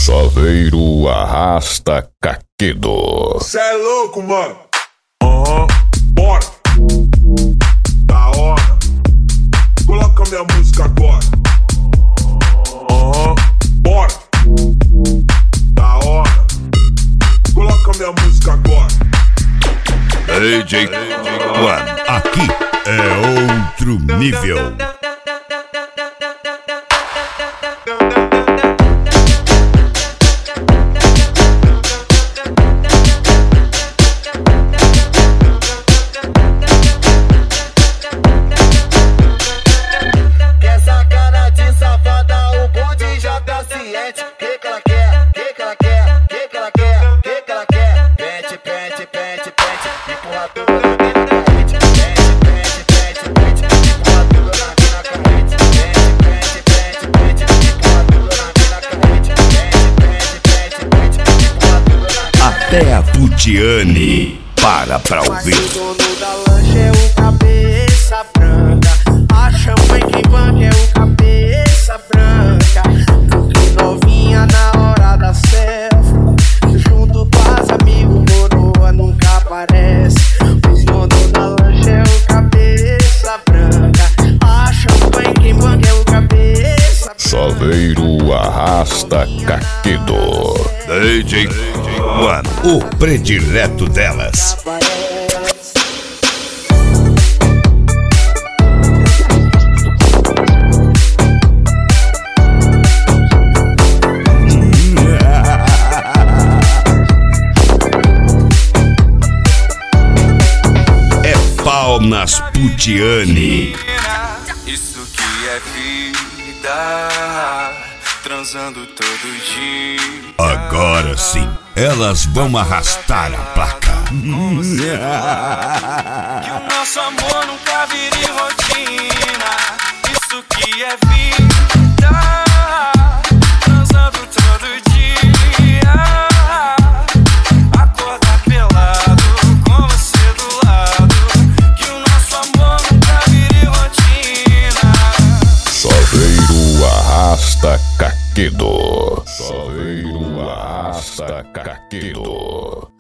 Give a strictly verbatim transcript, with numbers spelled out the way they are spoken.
Saveiro arrasta caquedo. Cê é louco, mano. Aham, uhum. Bora. Da hora. Coloca minha música agora. Aham, uhum. Bora. Da hora. Coloca minha música agora. D J One, aqui é outro nível. Até a Putiane para pra ouvir. Mas o dono da lancha é o cabeça branca. A champanhe que banca é o cabeça branca. Porque novinha na hora da selfie, junto com as amigos, coroa nunca aparece. O dono da lancha é o cabeça branca. A champanhe que banca é o cabeça branca. Saveiro arrasta caquedo. D J One, o predileto delas. É pau nas Putiane. Isso que é vida, transando todo dia. Agora sim, elas vão arrastar a placa. Que o nosso amor nunca vire rotina. Isso que é vida, transando todo dia. Acordar pelado com você do lado. Que o nosso amor nunca vire rotina. Saveiro arrasta caquedo. Saveiro arrasta caquedo.